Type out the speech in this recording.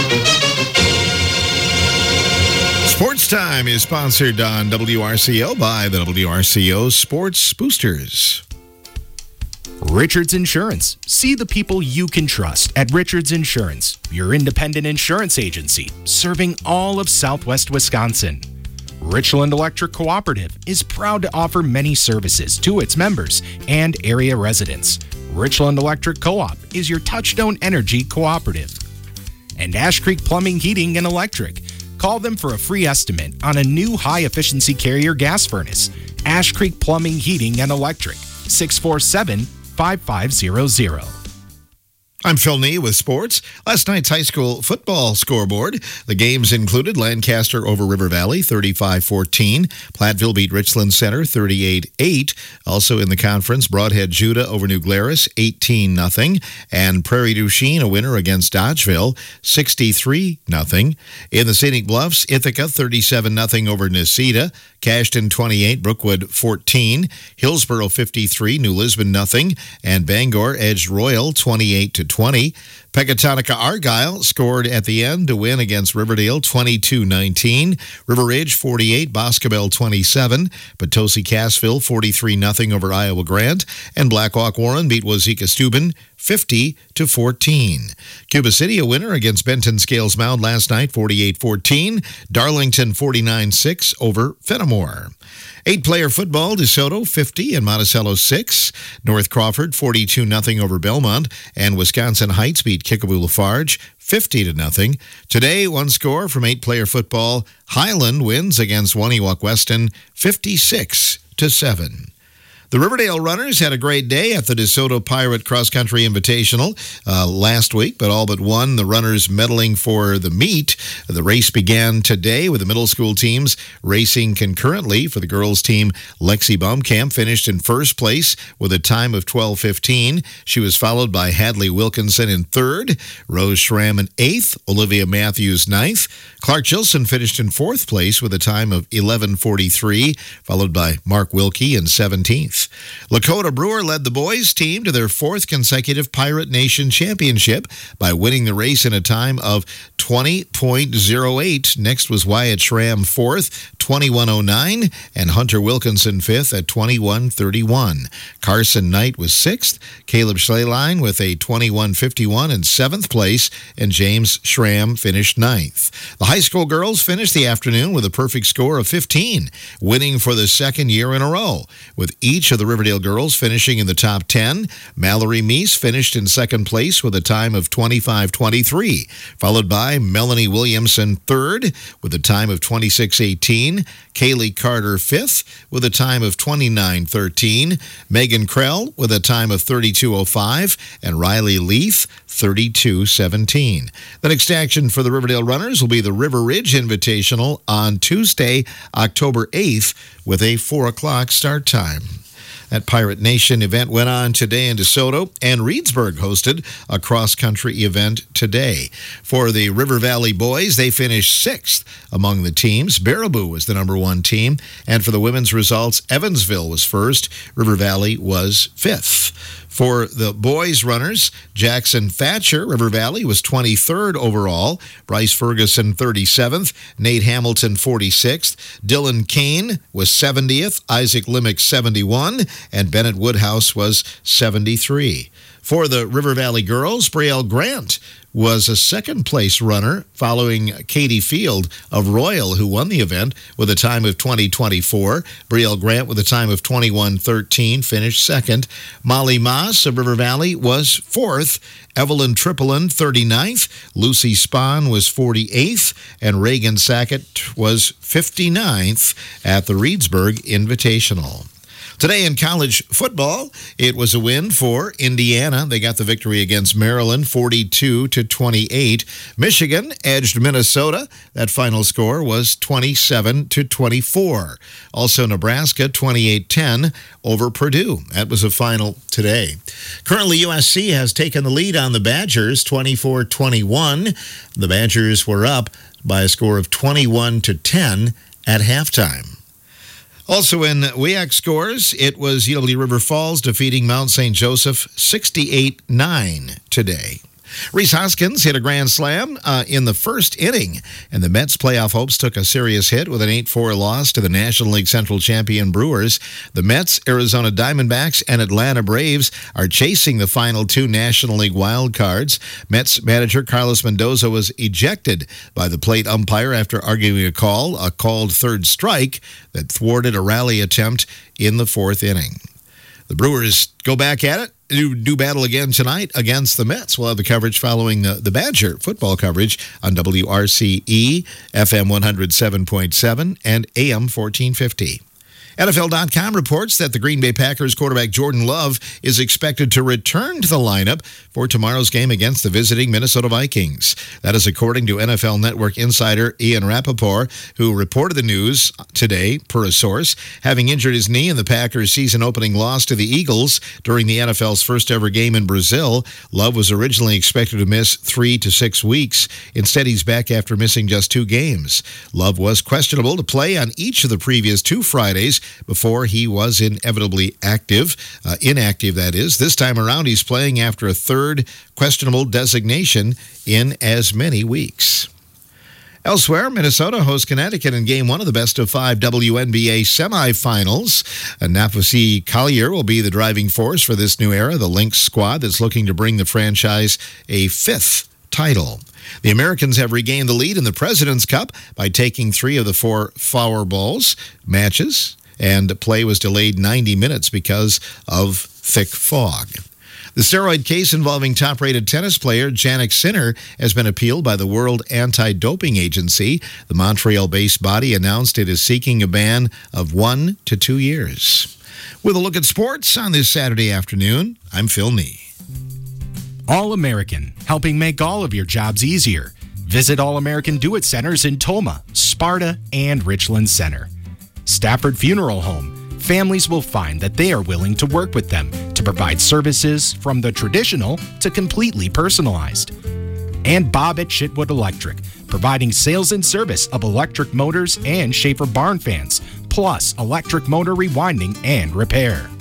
Sports Time is sponsored on WRCO by the WRCO Sports Boosters. Richards Insurance. See the people you can trust at Richards Insurance, your independent insurance agency serving all of Southwest Wisconsin. Richland Electric Cooperative is proud to offer many services to its members and area residents. Richland Electric Co-op is your Touchstone Energy cooperative. And Ash Creek Plumbing, Heating, and Electric. Call them for a free estimate on a new high-efficiency Carrier gas furnace. Ash Creek Plumbing, Heating, and Electric, 647-5500. I'm Phil Nee with sports. Last night's high school football scoreboard. The games included Lancaster over River Valley, 35-14. Platteville beat Richland Center, 38-8. Also in the conference, Broadhead Judah over New Glarus, 18-0. And Prairie du Chien, a winner against Dodgeville, 63-0. In the Scenic Bluffs, Ithaca, 37-0 over Necedah. Cashton, 28. Brookwood, 14. Hillsboro, 53. New Lisbon, 0. And Bangor edged Royal, 28-20. Pecatonica Argyle scored at the end to win against Riverdale 22-19. River Ridge 48, Boscobel 27. Potosi Cassville 43-0 over Iowa Grant. And Blackhawk Warren beat Wazeeka Steuben 50-14. Cuba City a winner against Benton Scales Mound last night 48-14. Darlington 49-6 over Fenimore. 8-player football, DeSoto 50 and Monticello 6. North Crawford 42-0 over Belmont. And Wisconsin Heights beat Kickapoo Lafarge 50-0. Today, one score from 8-player football. Highland wins against Waniwak Weston 56-7. The Riverdale runners had a great day at the DeSoto Pirate Cross Country Invitational last week, but all but one, the runners medaling for the meet. The race began today with the middle school teams racing concurrently. For the girls team, Lexi Baumkamp finished in first place with a time of 12:15. She was followed by Hadley Wilkinson in third, Rose Schramm in eighth, Olivia Matthews ninth. Clark Gilson finished in fourth place with a time of 11:43, followed by Mark Wilkie in 17th. Lakota Brewer led the boys team to their fourth consecutive Pirate Nation championship by winning the race in a time of 20.08. Next was Wyatt Schramm fourth, 21:09, and Hunter Wilkinson fifth at 21:31. Carson Knight was sixth, Caleb Schleyline with a 21:51 in seventh place, and James Schramm finished ninth. The high school girls finished the afternoon with a perfect score of 15, winning for the second year in a row, with each of the Riverdale girls finishing in the top 10. Mallory Meese finished in second place with a time of 25:23, followed by Melanie Williamson third with a time of 26:18. Kaylee Carter fifth with a time of 29:13. Megan Krell with a time of 32:05, and Riley Leith 32:17. The next action for the Riverdale runners will be the River Ridge Invitational on Tuesday, October 8th, with a 4 o'clock start time. That Pirate Nation event went on today in DeSoto, and Reedsburg hosted a cross-country event today. For the River Valley boys, they finished sixth among the teams. Baraboo was the number one team, and for the women's results, Evansville was first. River Valley was fifth. For the boys runners, Jackson Thatcher, River Valley, was 23rd overall. Bryce Ferguson, 37th. Nate Hamilton, 46th. Dylan Kane was 70th. Isaac Limmick, 71. And Bennett Woodhouse was 73. For the River Valley girls, Brielle Grant was a second-place runner following Katie Field of Royal, who won the event with a time of 20:24. Brielle Grant with a time of 21:13 finished second. Molly Moss of River Valley was fourth. Evelyn Tripolin, 39th. Lucy Spahn was 48th. And Reagan Sackett was 59th at the Reedsburg Invitational. Today in college football, it was a win for Indiana. They got the victory against Maryland, 42-28. Michigan edged Minnesota. That final score was 27-24. Also, Nebraska, 28-10 over Purdue. That was a final today. Currently, USC has taken the lead on the Badgers, 24-21. The Badgers were up by a score of 21-10 at halftime. Also in WEAC scores, it was UW River Falls defeating Mount St. Joseph 68-9 today. Rhys Hoskins hit a grand slam in the first inning, and the Mets' playoff hopes took a serious hit with an 8-4 loss to the National League Central champion Brewers. The Mets, Arizona Diamondbacks, and Atlanta Braves are chasing the final 2 National League wild cards. Mets manager Carlos Mendoza was ejected by the plate umpire after arguing a called third strike that thwarted a rally attempt in the 4th inning. The Brewers go back at it. Do battle again tonight against the Mets. We'll have the coverage following the Badger football coverage on WRCE, FM 107.7 and AM 1450. NFL.com reports that the Green Bay Packers quarterback Jordan Love is expected to return to the lineup for tomorrow's game against the visiting Minnesota Vikings. That is according to NFL Network insider Ian Rappaport, who reported the news today per a source. Having injured his knee in the Packers' season-opening loss to the Eagles during the NFL's first-ever game in Brazil, Love was originally expected to miss 3 to 6 weeks. Instead, he's back after missing just 2 games. Love was questionable to play on each of the previous 2 Fridays before he was inevitably inactive, that is. This time around, he's playing after a 3rd questionable designation in as many weeks. Elsewhere, Minnesota hosts Connecticut in Game 1 of the best-of-5 WNBA semifinals. Napasi Collier will be the driving force for this new era, the Lynx squad that's looking to bring the franchise a 5th title. The Americans have regained the lead in the President's Cup by taking 3 of the 4 Flower Bowls matches, and play was delayed 90 minutes because of thick fog. The steroid case involving top-rated tennis player Jannik Sinner has been appealed by the World Anti-Doping Agency. The Montreal-based body announced it is seeking a ban of 1 to 2 years. With a look at sports on this Saturday afternoon, I'm Phil Nee. All-American, helping make all of your jobs easier. Visit All-American Do-It Centers in Toma, Sparta, and Richland Center. Stafford Funeral Home. Families will find that they are willing to work with them to provide services from the traditional to completely personalized. And Bob at Chitwood Electric, providing sales and service of electric motors and Schaefer barn fans, plus electric motor rewinding and repair.